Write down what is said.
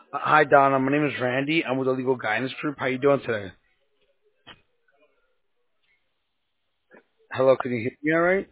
Hi, Donna. My name is Randy. I'm with the Legal Guidance Group. How you doing today? Hello, can you hear me all right?